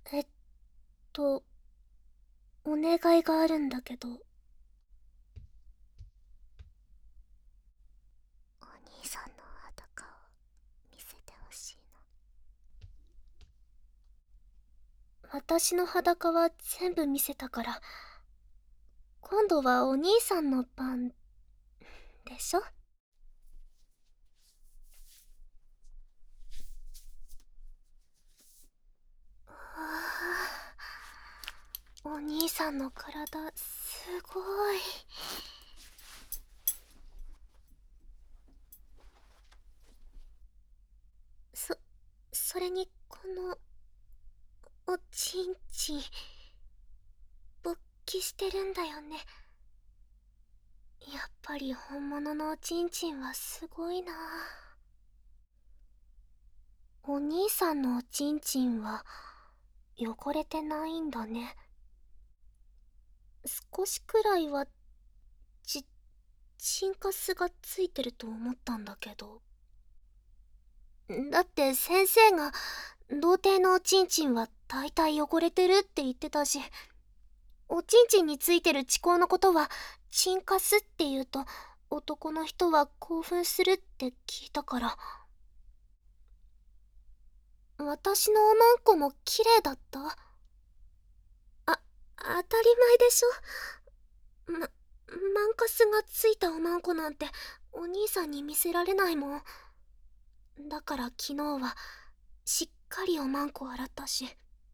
えっと、お願いがあるんだけど。お兄さんの裸を見せてほしいの。私の裸は全部見せたから、今度はお兄さんの番でしょ？お兄さんの体、すごい。そ、それにこの、おちんちん、勃起してるんだよね。やっぱり本物のおちんちんはすごいな。お兄さんのおちんちんは、汚れてないんだね。少しくらいは、ち、チンカスがついてると思ったんだけど。だって先生が、童貞のおちんちんは大体汚れてるって言ってたし、おちんちんについてる血行のことは、チンカスって言うと、男の人は興奮するって聞いたから。私のおまんこも綺麗だった？当たり前でしょ。マンカスがついたおまんこなんて、お兄さんに見せられないもん。だから昨日は、しっかりおまんこ洗ったし。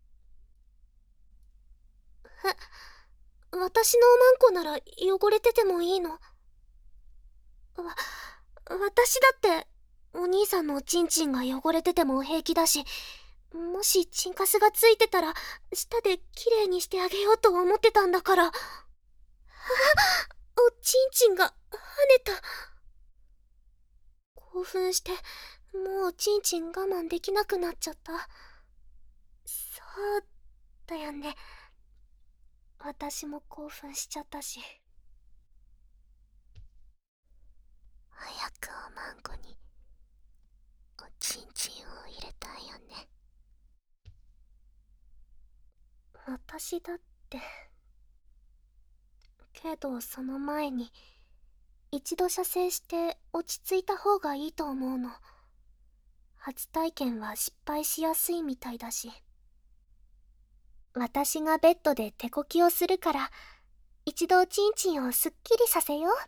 私のおまんこなら汚れててもいいの？私だって、お兄さんのおちんちんが汚れてても平気だし、もしチンカスがついてたら、舌できれいにしてあげようと思ってたんだから。おちんちんが跳ねた。興奮して、もうおちんちん我慢できなくなっちゃった。そうだよね。私も興奮しちゃったし。早くおまんこにおちんちんを入れたいよね。私だって。けどその前に一度射精して落ち着いた方がいいと思うの。初体験は失敗しやすいみたいだし。私がベッドで手こきをするから、一度おちんちんをすっきりさせよう。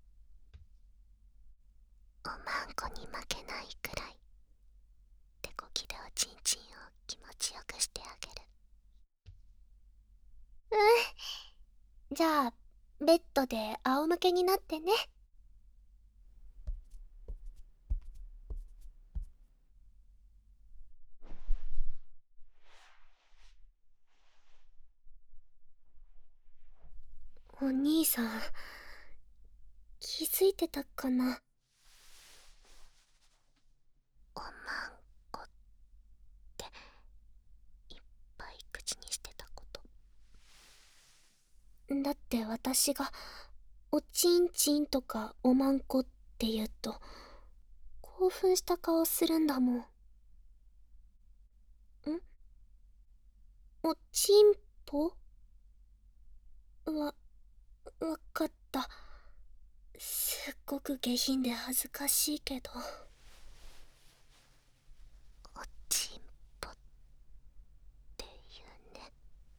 おまんこに負けないくらい手こきでおちんちんを気持ちよくしてあげる。じゃあベッドで仰向けになってね。お兄さん、気づいてたかな？おまんこっていっぱい口にしてたこと。だって私がおちんちんとかおまんこって言うと興奮した顔するんだもん。おちんぽ？わ、わかった。すっごく下品で恥ずかしいけど。おちんぽって言うね。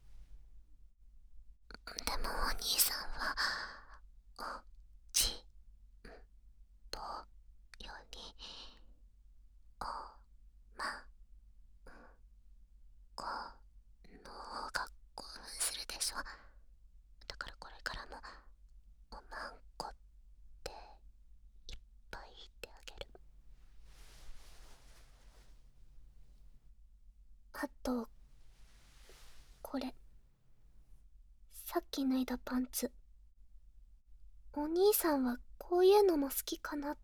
でもお兄さんは、おちんぽより、おまんこの方が興奮するでしょ。だからこれからも、おまんこっていっぱい言ってあげる。あと、これ。さっき脱いだパンツ。お兄さんはこういうのも好きかなって。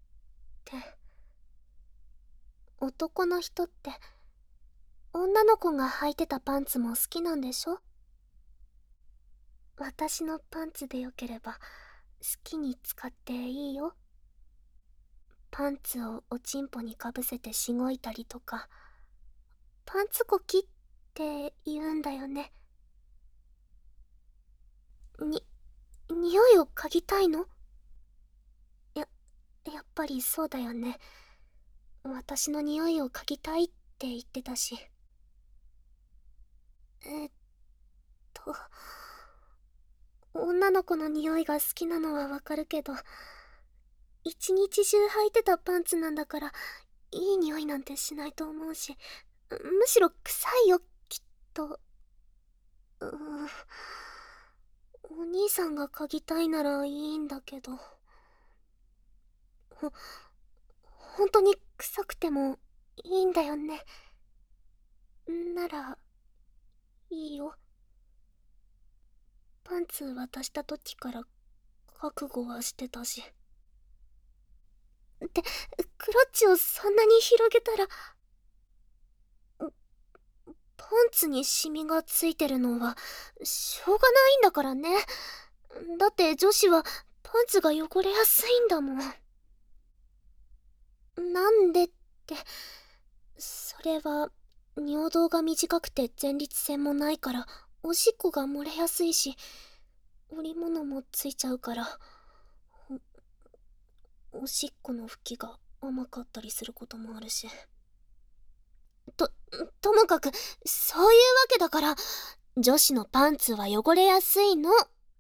男の人って女の子が履いてたパンツも好きなんでしょ？私のパンツでよければ好きに使っていいよ。パンツをおちんぽにかぶせてしごいたりとか、パンツこきっって言うんだよね。匂いを嗅ぎたいの？やっぱりそうだよね。私の匂いを嗅ぎたいって言ってたし。えっと女の子の匂いが好きなのはわかるけど、一日中履いてたパンツなんだから、いい匂いなんてしないと思うし、むしろ臭いよ、きっと。お兄さんが嗅ぎたいならいいんだけど。本当に臭くてもいいんだよね。なら、いいよ。パンツ渡した時から覚悟はしてたし。で、クロッチをそんなに広げたら、パンツにシミがついてるのはしょうがないんだからね。だって女子はパンツが汚れやすいんだもん。なんでって、それは尿道が短くて前立腺もないからおしっこが漏れやすいし、織物もついちゃうからおしっこの拭きが甘かったりすることもあるし。ともかくそういうわけだから、女子のパンツは汚れやすいの。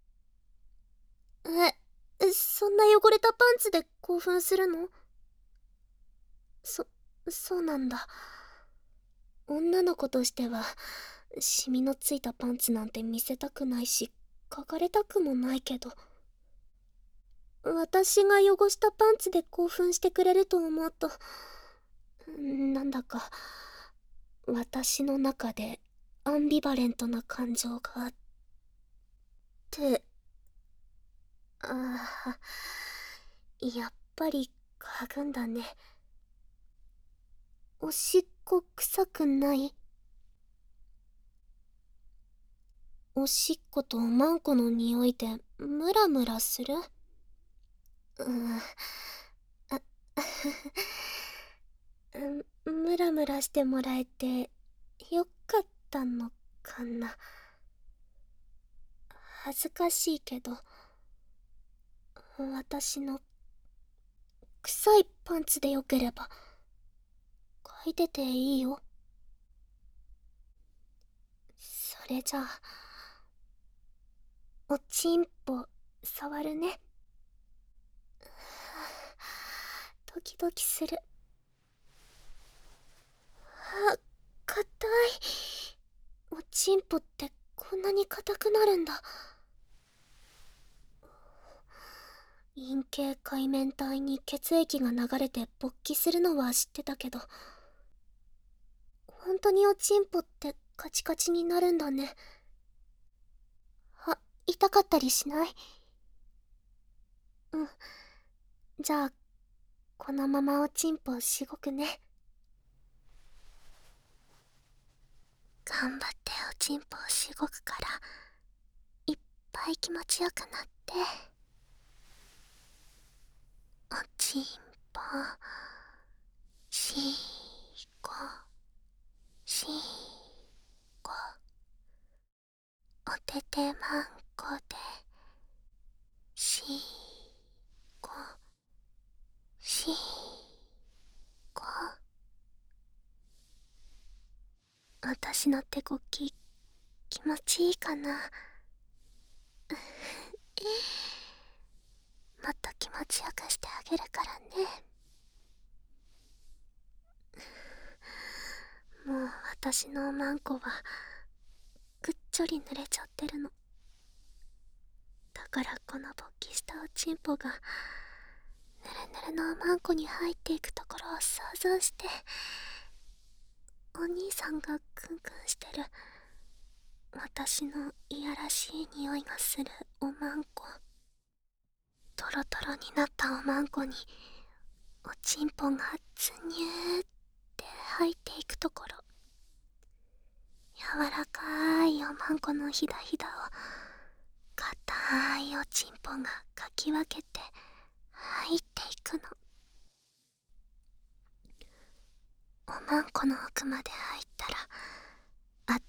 そんな汚れたパンツで興奮するの？そうなんだ。女の子としてはシミのついたパンツなんて見せたくないし、書かれたくもないけど、私が汚したパンツで興奮してくれると思うと、なんだか私の中でアンビバレントな感情があって。やっぱり嗅ぐんだね。おしっこ臭くない？おしっことおまんこの匂いでムラムラする？ムラムラしてもらえてよかったのかな。恥ずかしいけど、私の臭いパンツでよければ嗅いでていいよ。それじゃあおちんぽ触るね。ドキドキする。硬い。おちんぽってこんなに硬くなるんだ。陰茎界面体に血液が流れて勃起するのは知ってたけど、本当におちんぽってカチカチになるんだね。痛かったりしない？じゃあこのままおちんぽしごくね。頑張っておちんぽをしごくから、いっぱい気持ちよくなって。おちんぽしごしご、おててまんこでしごしご。私の手こき気持ちいいかな？もっと気持ちよくしてあげるからね。もう私のおまんこはぐっちょり濡れちゃってるの。だからこの勃起したおちんぽがぬるぬるのおまんこに入っていくところを想像して、お兄さんがクンクンしてる私のいやらしい匂いがするおまんこ、トロトロになったおまんこにおちんぽがズニューって入っていくところ、柔らかいおまんこのひだひだを硬いおちんぽがかき分けて入っていくの。おまんこの奥まで入ったら、あっ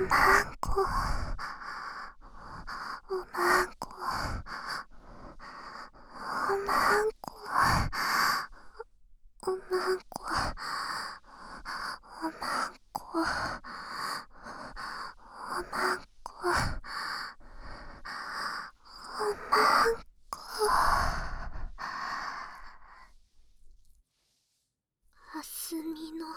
まんこ、おまんこ、おまんこ、おまんこ、おまんこ、おまんこ、おまんこ。あすみの、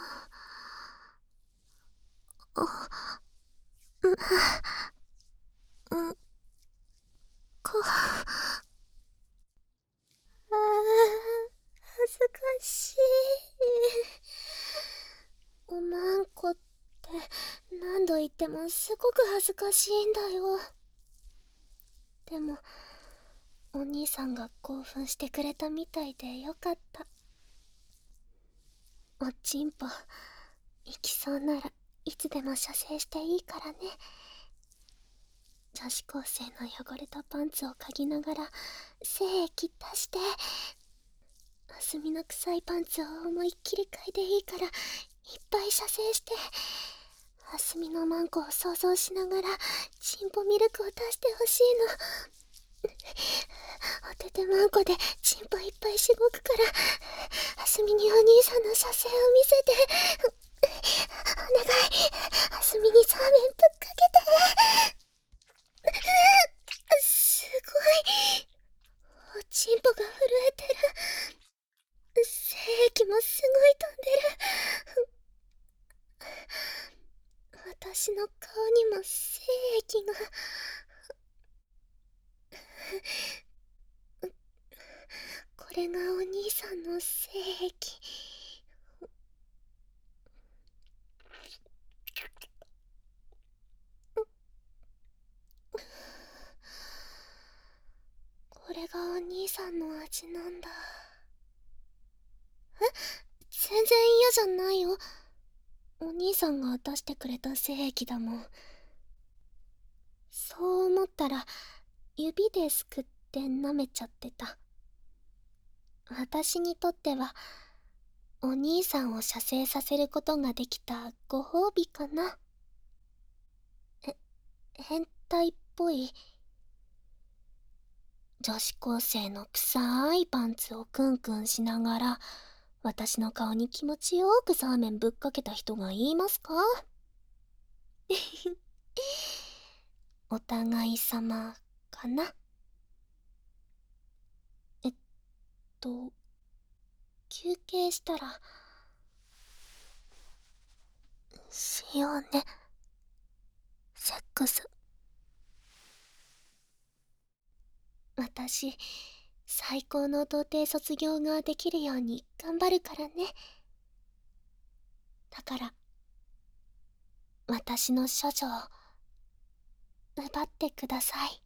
うんこ。恥ずかしい。おまんこって何度言ってもすごく恥ずかしいんだよ。でもお兄さんが興奮してくれたみたいでよかった。おちんぽ行きそうならいつでも射精していいからね。女子高生の汚れたパンツを嗅ぎながら精液出して、あすみの臭いパンツを思いっきり嗅いでいいからいっぱい射精して、あすみのマンコを想像しながらチンポミルクを出してほしいの。おててマンコでチンポいっぱいしごくから、あすみにお兄さんの射精を見せて。お願い、あすみにサーメンぶっかけて。すごい、おちんぽが震えてる。精液もすごい飛んでる。私の顔にも精液が。これがお兄さんの精液。これがお兄さんの味なんだ。全然嫌じゃないよ。お兄さんが出してくれた精液だもん。そう思ったら指ですくって舐めちゃってた。私にとってはお兄さんを射精させることができたご褒美かな。変態っぽい。女子高生の臭いパンツをクンクンしながら私の顔に気持ちよくサーメンぶっかけた人が言いますか？お互い様かな。えっと休憩したらしようね、セックス。私最高の童貞卒業ができるように頑張るからね。だから私の処女を奪ってください。